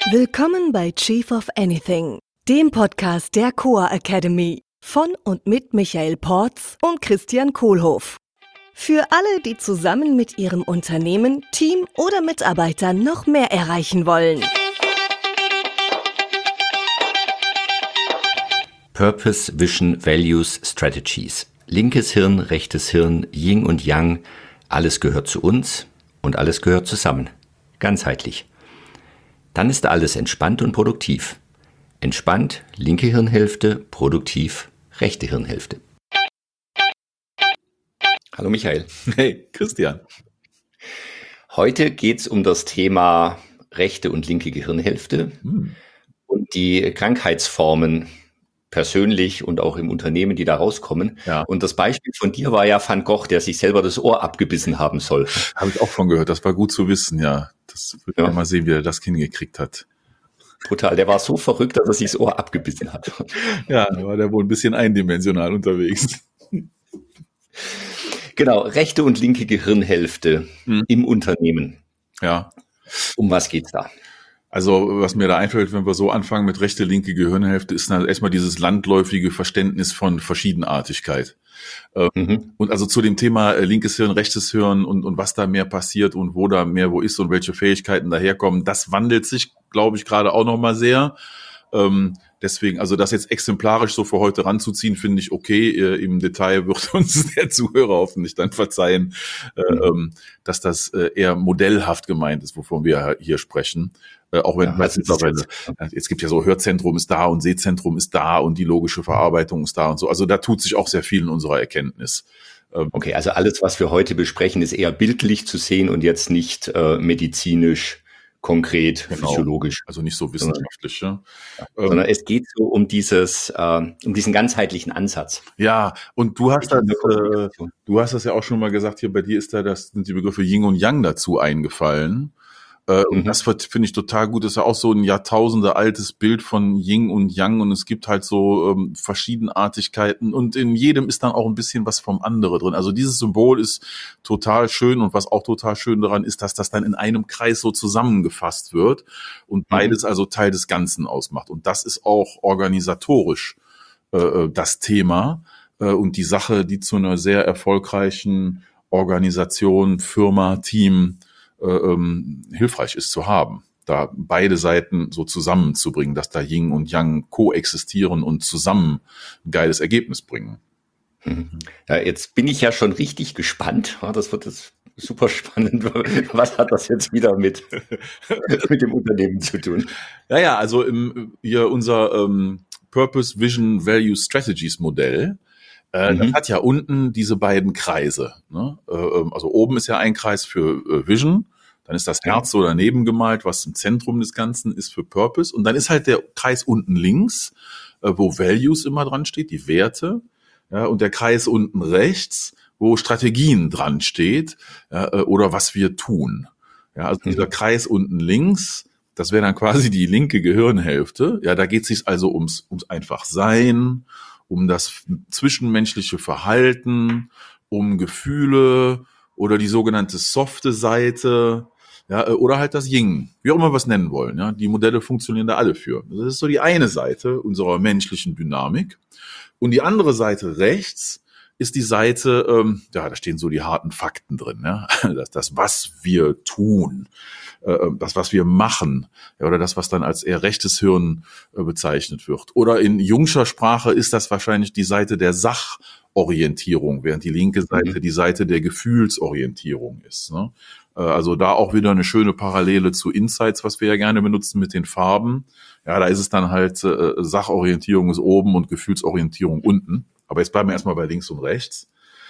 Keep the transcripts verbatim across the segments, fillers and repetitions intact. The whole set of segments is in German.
Willkommen bei Chief of Anything, dem Podcast der Coa Academy von und mit Michael Porz und Christian Kohlhoff. Für alle, die zusammen mit ihrem Unternehmen, Team oder Mitarbeitern noch mehr erreichen wollen. Purpose, Vision, Values, Strategies. Linkes Hirn, rechtes Hirn, Yin und Yang, alles gehört zu uns und alles gehört zusammen. Ganzheitlich. Dann ist alles entspannt und produktiv. Entspannt, linke Hirnhälfte, produktiv, rechte Hirnhälfte. Hallo Michael. Hey Christian. Heute geht es um das Thema rechte und linke Gehirnhälfte hm. und die Krankheitsformen persönlich und auch im Unternehmen, die da rauskommen. Ja. Und das Beispiel von dir war ja Van Gogh, der sich selber das Ohr abgebissen haben soll. Habe ich auch von gehört, das war gut zu wissen, ja. Das wird ja. mal sehen, wie er das hingekriegt hat. Brutal, der war so verrückt, dass er sich das Ohr abgebissen hat. Ja, da war der wohl ein bisschen eindimensional unterwegs. Genau, rechte und linke Gehirnhälfte hm. im Unternehmen. Ja. Um was geht's da? Also was mir da einfällt, wenn wir so anfangen mit rechte, linke Gehirnhälfte, ist dann erstmal dieses landläufige Verständnis von Verschiedenartigkeit. Mhm. Und also zu dem Thema linkes Hirn, rechtes Hirn und, und was da mehr passiert und wo da mehr wo ist und welche Fähigkeiten daherkommen, das wandelt sich, glaube ich, gerade auch nochmal sehr. Ähm, deswegen, also das jetzt exemplarisch so für heute ranzuziehen, finde ich okay. Äh, Im Detail wird uns der Zuhörer hoffentlich dann verzeihen, äh, mhm. dass das äh, eher modellhaft gemeint ist, wovon wir hier sprechen. Äh, auch wenn, ja, weiß mittlerweile, es gibt ja so, Hörzentrum ist da und Sehzentrum ist da und die logische Verarbeitung ist da und so. Also da tut sich auch sehr viel in unserer Erkenntnis. Ähm, okay, also alles, was wir heute besprechen, ist eher bildlich zu sehen und jetzt nicht äh, medizinisch, konkret, genau. physiologisch. Also nicht so wissenschaftlich. Sondern, ja. ähm, sondern es geht so um dieses, äh, um diesen ganzheitlichen Ansatz. Ja, und du hast das, äh, du hast das ja auch schon mal gesagt, hier bei dir ist da, das sind die Begriffe Yin und Yang dazu eingefallen. Äh, mhm. Und das finde ich total gut. Das ist ja auch so ein Jahrtausende altes Bild von Yin und Yang und es gibt halt so ähm, Verschiedenartigkeiten und in jedem ist dann auch ein bisschen was vom anderen drin. Also dieses Symbol ist total schön und was auch total schön daran ist, dass das dann in einem Kreis so zusammengefasst wird und beides mhm. also Teil des Ganzen ausmacht. Und das ist auch organisatorisch äh, das Thema äh, und die Sache, die zu einer sehr erfolgreichen Organisation, Firma, Team Äh, ähm, hilfreich ist zu haben, da beide Seiten so zusammenzubringen, dass da Yin und Yang koexistieren und zusammen ein geiles Ergebnis bringen. Ja, jetzt bin ich ja schon richtig gespannt. Das wird jetzt super spannend. Was hat das jetzt wieder mit, mit dem Unternehmen zu tun? Ja, ja, also im, hier unser ähm, Purpose, Vision, Value, Strategies Modell. Äh, mhm. Das hat ja unten diese beiden Kreise. Ne? Äh, also oben ist ja ein Kreis für äh, Vision, dann ist das Herz so daneben gemalt, was im Zentrum des Ganzen ist für Purpose. Und dann ist halt der Kreis unten links, äh, wo Values immer dran steht, die Werte. Ja, und der Kreis unten rechts, wo Strategien dran steht ja, äh, oder was wir tun. Ja, also mhm. dieser Kreis unten links, das wäre dann quasi die linke Gehirnhälfte. Ja, da geht es sich also ums, ums einfach Sein, um das zwischenmenschliche Verhalten, um Gefühle oder die sogenannte softe Seite, ja, oder halt das Yin, wie auch immer wir es nennen wollen. Ja, die Modelle funktionieren da alle für. Das ist so die eine Seite unserer menschlichen Dynamik. Und die andere Seite rechts ist die Seite, ähm, ja, da stehen so die harten Fakten drin, ja, das, das was wir tun, äh, das, was wir machen, ja, oder das, was dann als eher rechtes Hirn äh, bezeichnet wird. Oder in Jungscher Sprache ist das wahrscheinlich die Seite der Sachorientierung, während die linke Seite mhm. die Seite der Gefühlsorientierung ist. Ne? Äh, also da auch wieder eine schöne Parallele zu Insights, was wir ja gerne benutzen mit den Farben. Ja, da ist es dann halt äh, Sachorientierung ist oben und Gefühlsorientierung unten. Aber jetzt bleiben wir erstmal bei links und rechts.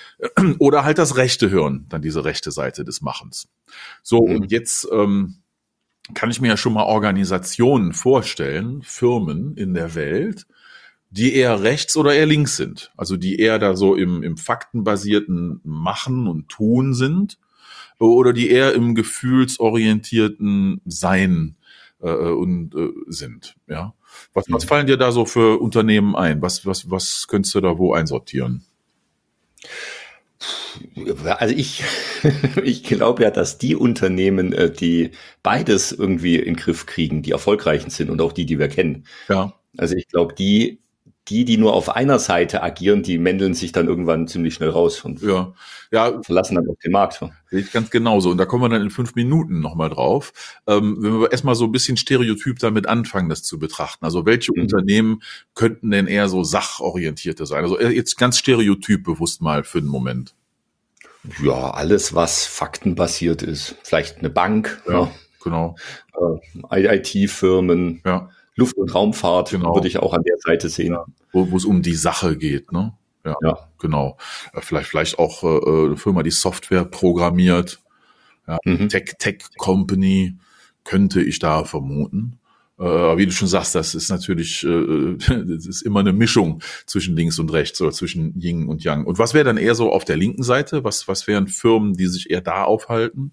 Oder halt das rechte Hirn, dann diese rechte Seite des Machens. So, mhm. und jetzt ähm, kann ich mir ja schon mal Organisationen vorstellen, Firmen in der Welt, die eher rechts oder eher links sind. Also die eher da so im, im faktenbasierten Machen und Tun sind oder die eher im gefühlsorientierten Sein äh, und äh, sind, ja. Was, was fallen dir da so für Unternehmen ein? Was, was, was könntest du da wo einsortieren? Also ich, ich glaube ja, dass die Unternehmen, äh, die beides irgendwie in den Griff kriegen, die erfolgreichen sind und auch die, die wir kennen. Ja. Also ich glaube, die, die, die nur auf einer Seite agieren, die mändeln sich dann irgendwann ziemlich schnell raus und Ja, ja, verlassen dann auch den Markt. sehe ich ganz genauso. Und da kommen wir dann in fünf Minuten nochmal drauf. Ähm, wenn wir erstmal so ein bisschen stereotyp damit anfangen, das zu betrachten. Also welche Mhm. Unternehmen könnten denn eher so sachorientierte sein? Also jetzt ganz stereotyp bewusst mal für einen Moment. Ja, alles, was faktenbasiert ist. Vielleicht eine Bank, Ja, genau. äh, I T-Firmen, Ja, Luft- und Raumfahrt Genau. würde ich auch an der Seite sehen. wo wo es um die Sache geht, ne? Ja, Ja. genau. Äh, Vielleicht, vielleicht auch äh, eine Firma, die Software programmiert. Ja, Mhm. Tech, Tech Company könnte ich da vermuten. Äh, Aber wie du schon sagst, das ist natürlich, äh, das ist immer eine Mischung zwischen links und rechts oder zwischen Yin und Yang. Und was wäre dann eher so auf der linken Seite? Was, was wären Firmen, die sich eher da aufhalten?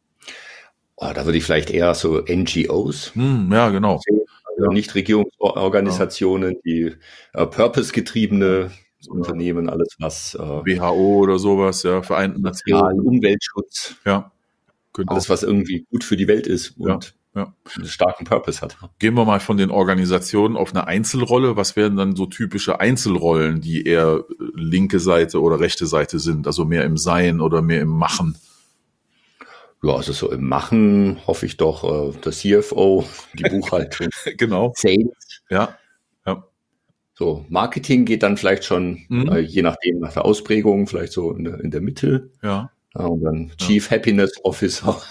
Oh, da würde ich vielleicht eher so N G Os Hm, ja, genau. sehen, also Ja. Nichtregierungsorganisationen, die äh, purpose-getriebene Unternehmen, alles was äh, W H O oder sowas, ja, Vereinten Sozial-, Nationen. Umweltschutz, Ja, genau. alles was irgendwie gut für die Welt ist Ja, und ja. einen starken Purpose hat. Gehen wir mal von den Organisationen auf eine Einzelrolle. Was wären dann so typische Einzelrollen, die eher äh, linke Seite oder rechte Seite sind? Also mehr im Sein oder mehr im Machen? Ja, also so im Machen hoffe ich doch, äh, der C F O, die Buchhaltung, Genau. Sales, Ja, ja, so Marketing geht dann vielleicht schon, Mhm. äh, je nachdem nach der Ausprägung, vielleicht so in der, in der Mitte. ja. Ja, und dann Chief Happiness Officer,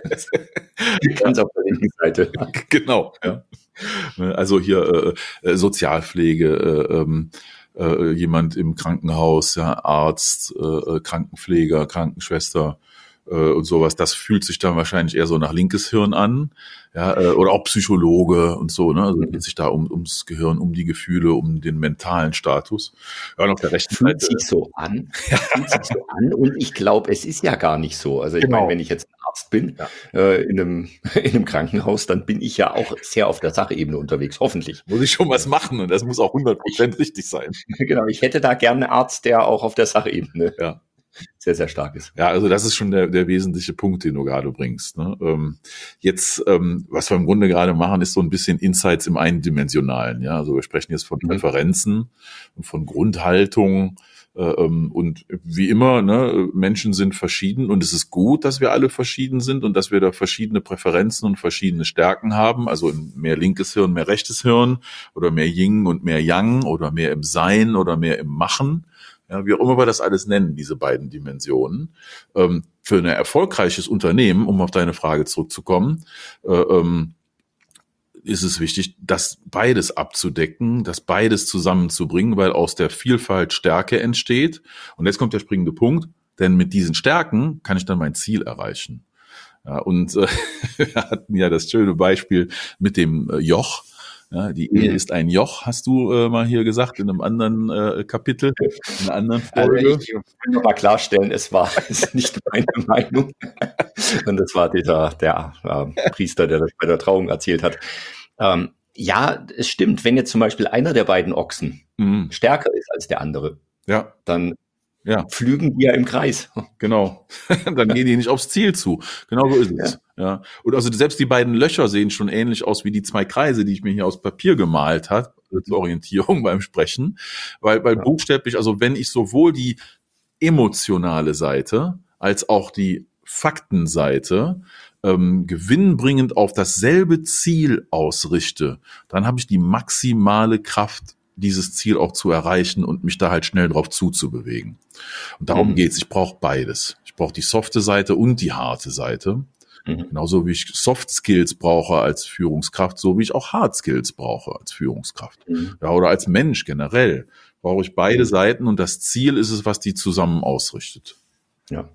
ganz auf der linken Seite. Genau. Ja. Also hier äh, äh, Sozialpflege, äh, ähm, äh, jemand im Krankenhaus, ja, Arzt, äh, Krankenpfleger, Krankenschwester äh, und sowas. Das fühlt sich dann wahrscheinlich eher so nach linkes Hirn an, ja, äh, oder auch Psychologe und so. Ne? Also Mhm. geht sich da um ums Gehirn, um die Gefühle, um den mentalen Status. Ja, und auf der rechten Fühlt Seite. sich so an, fühlt sich so an und ich glaube, es ist ja gar nicht so. Also ich Genau. meine, wenn ich jetzt ein Arzt bin Ja. äh, in einem in einem Krankenhaus, dann bin ich ja auch sehr auf der Sachebene unterwegs, hoffentlich. Muss ich schon was machen und das muss auch hundert Prozent richtig sein. Genau, ich hätte da gerne einen Arzt, der auch auf der Sachebene Ja. sehr, sehr stark ist. Ja, also das ist schon der, der wesentliche Punkt, den du gerade bringst. Ne? Ähm, jetzt, ähm, was wir im Grunde gerade machen, ist so ein bisschen Insights im Eindimensionalen. Ja, also wir sprechen jetzt von Mhm. Präferenzen und von Grundhaltung. Äh, ähm, und wie immer, ne, Menschen sind verschieden und es ist gut, dass wir alle verschieden sind und dass wir da verschiedene Präferenzen und verschiedene Stärken haben. Also mehr linkes Hirn, mehr rechtes Hirn oder mehr Yin und mehr Yang oder mehr im Sein oder mehr im Machen. Ja, wie auch immer wir das alles nennen, diese beiden Dimensionen. Ähm, für ein erfolgreiches Unternehmen, um auf deine Frage zurückzukommen, äh, ähm, ist es wichtig, das beides abzudecken, das beides zusammenzubringen, weil aus der Vielfalt Stärke entsteht. Und jetzt kommt der springende Punkt, denn mit diesen Stärken kann ich dann mein Ziel erreichen. Ja, und äh, wir hatten ja das schöne Beispiel mit dem äh, Joch. Ja, die Ehe Mhm. ist ein Joch, hast du äh, mal hier gesagt in einem anderen äh, Kapitel, in einer anderen Also Folge. ich will noch mal klarstellen, es war es ist nicht meine Meinung. Und das war dieser der äh, Priester, der das bei der Trauung erzählt hat. Ähm, ja, es stimmt, wenn jetzt zum Beispiel einer der beiden Ochsen Mhm. stärker ist als der andere, Ja, dann ja, pflügen die ja im Kreis. genau. Dann gehen die nicht aufs Ziel zu. Genau so ist es. Ja. Und also selbst die beiden Löcher sehen schon ähnlich aus wie die zwei Kreise, die ich mir hier aus Papier gemalt habe, zur Orientierung beim Sprechen. Weil, weil Ja. buchstäblich, also wenn ich sowohl die emotionale Seite als auch die Faktenseite ähm, gewinnbringend auf dasselbe Ziel ausrichte, dann habe ich die maximale Kraft, dieses Ziel auch zu erreichen und mich da halt schnell drauf zuzubewegen. Und darum Mhm. geht's. Ich brauche beides. Ich brauche die softe Seite und die harte Seite. Mhm. Genauso wie ich Soft Skills brauche als Führungskraft, so wie ich auch Hard Skills brauche als Führungskraft. Mhm. Ja, oder als Mensch generell brauche ich beide Mhm. Seiten und das Ziel ist es, was die zusammen ausrichtet. Ja.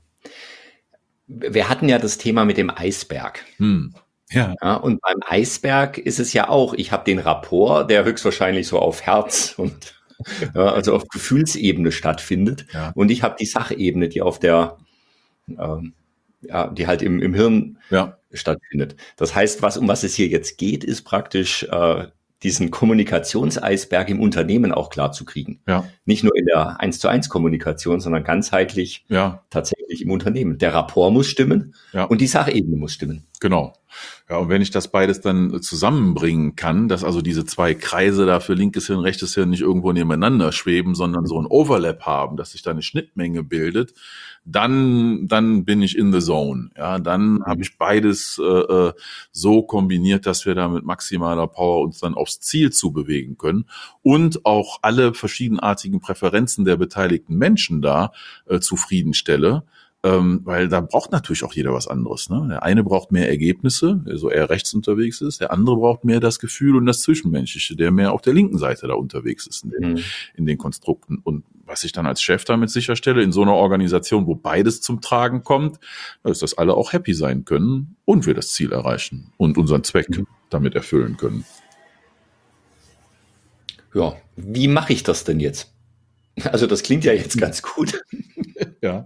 Wir hatten ja das Thema mit dem Eisberg. Hm. Ja, Ja, und beim Eisberg ist es ja auch, ich habe den Rapport, der höchstwahrscheinlich so auf Herz und ja, also auf Gefühlsebene stattfindet. Ja. Und ich habe die Sachebene, die auf der, ähm, ja, die halt im, im Hirn ja, stattfindet. Das heißt, was, um was es hier jetzt geht, ist praktisch äh, diesen Kommunikationseisberg im Unternehmen auch klar zu kriegen. Ja. Nicht nur in der eins zu eins Kommunikation, sondern ganzheitlich Ja. tatsächlich im Unternehmen. Der Rapport muss stimmen Ja. und die Sachebene muss stimmen. Genau. Ja, und wenn ich das beides dann zusammenbringen kann, dass also diese zwei Kreise da für linkes Hirn, rechtes Hirn nicht irgendwo nebeneinander schweben, sondern so ein Overlap haben, dass sich da eine Schnittmenge bildet, dann dann bin ich in the zone. Ja, dann mhm. habe ich beides äh, so kombiniert, dass wir da mit maximaler Power uns dann aufs Ziel zu bewegen können und auch alle verschiedenartigen Präferenzen der beteiligten Menschen da äh, zufriedenstelle. Ähm, weil da braucht natürlich auch jeder was anderes. Ne? Der eine braucht mehr Ergebnisse, der so eher rechts unterwegs ist. Der andere braucht mehr das Gefühl und das Zwischenmenschliche, der mehr auf der linken Seite da unterwegs ist in den, mhm. in den Konstrukten. Und was ich dann als Chef damit sicherstelle, in so einer Organisation, wo beides zum Tragen kommt, ist, dass alle auch happy sein können und wir das Ziel erreichen und unseren Zweck mhm. damit erfüllen können. Ja, wie mache ich das denn jetzt? Also das klingt ja jetzt ganz gut. Ja.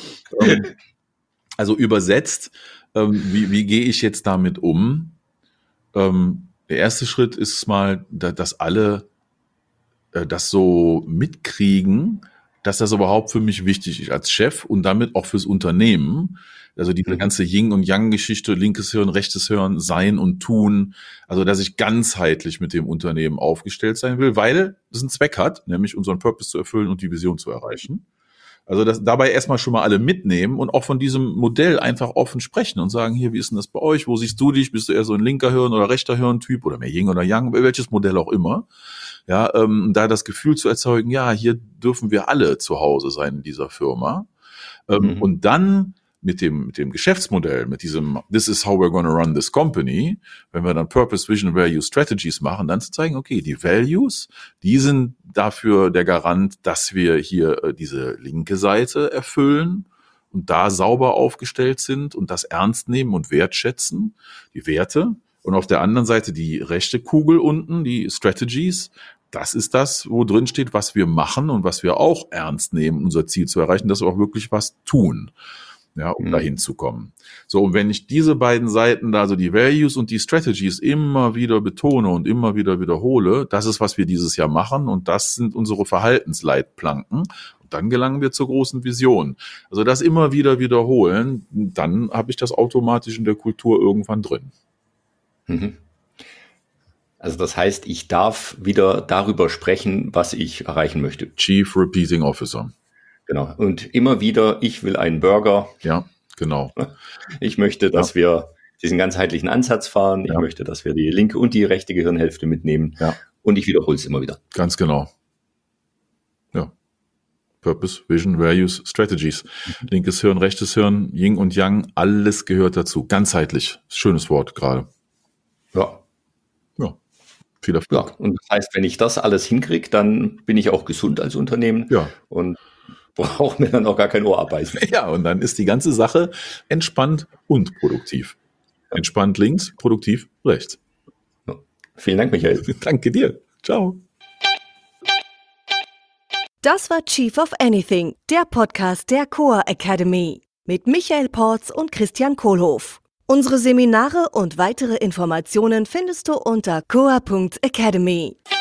Also übersetzt, ähm, wie, wie gehe ich jetzt damit um? Ähm, der erste Schritt ist mal, da, dass alle äh, das so mitkriegen, dass das überhaupt für mich wichtig ist als Chef und damit auch fürs Unternehmen. Also diese mhm. ganze Yin- und Yang-Geschichte, linkes Hirn, rechtes Hirn, Sein und Tun. Also dass ich ganzheitlich mit dem Unternehmen aufgestellt sein will, weil es einen Zweck hat, nämlich unseren Purpose zu erfüllen und die Vision zu erreichen. Also das, dabei erstmal schon mal alle mitnehmen und auch von diesem Modell einfach offen sprechen und sagen, hier, wie ist denn das bei euch? Wo siehst du dich? Bist du eher so ein linker Hirn- oder rechter Hirn-Typ oder mehr Yin oder Yang? Welches Modell auch immer. Ja, ähm, da das Gefühl zu erzeugen, ja, hier dürfen wir alle zu Hause sein in dieser Firma. Ähm, mhm. Und dann mit dem, mit dem Geschäftsmodell, mit diesem This is how we're gonna run this company, wenn wir dann Purpose, Vision, Value, Strategies machen, dann zu zeigen, okay, die Values, die sind dafür der Garant, dass wir hier äh, diese linke Seite erfüllen und da sauber aufgestellt sind und das ernst nehmen und wertschätzen, die Werte. Und auf der anderen Seite die rechte Kugel unten, die Strategies, das ist das, wo drin steht, was wir machen und was wir auch ernst nehmen, unser Ziel zu erreichen, dass wir auch wirklich was tun. Ja, um mhm. dahin zu kommen. So, und wenn ich diese beiden Seiten da, also die Values und die Strategies immer wieder betone und immer wieder wiederhole, das ist, was wir dieses Jahr machen und das sind unsere Verhaltensleitplanken. Und dann gelangen wir zur großen Vision. Also das immer wieder wiederholen, dann habe ich das automatisch in der Kultur irgendwann drin. Mhm. Also das heißt, ich darf wieder darüber sprechen, was ich erreichen möchte. Chief Repeating Officer. Genau. Und immer wieder, ich will einen Burger. Ja, genau. Ich möchte, dass ja. wir diesen ganzheitlichen Ansatz fahren. Ich ja. möchte, dass wir die linke und die rechte Gehirnhälfte mitnehmen. Ja. Und ich wiederhole es immer wieder. Ganz genau. Ja. Purpose, Vision, Values, Strategies. Mhm. Linkes Hirn, rechtes Hirn, Yin und Yang, alles gehört dazu. Ganzheitlich. Schönes Wort gerade. Ja. Ja. Viel Erfolg. Ja. Und das heißt, wenn ich das alles hinkriege, dann bin ich auch gesund als Unternehmen. Ja. Und braucht mir dann auch gar kein Ohr abbeißen. Ja, und dann ist die ganze Sache entspannt und produktiv. Entspannt links, produktiv rechts. Ja. Vielen Dank, Michael. Danke dir. Ciao. Das war Chief of Anything, der Podcast der Coa Academy mit Michael Porz und Christian Kohlhoff. Unsere Seminare und weitere Informationen findest du unter coa punkt academy.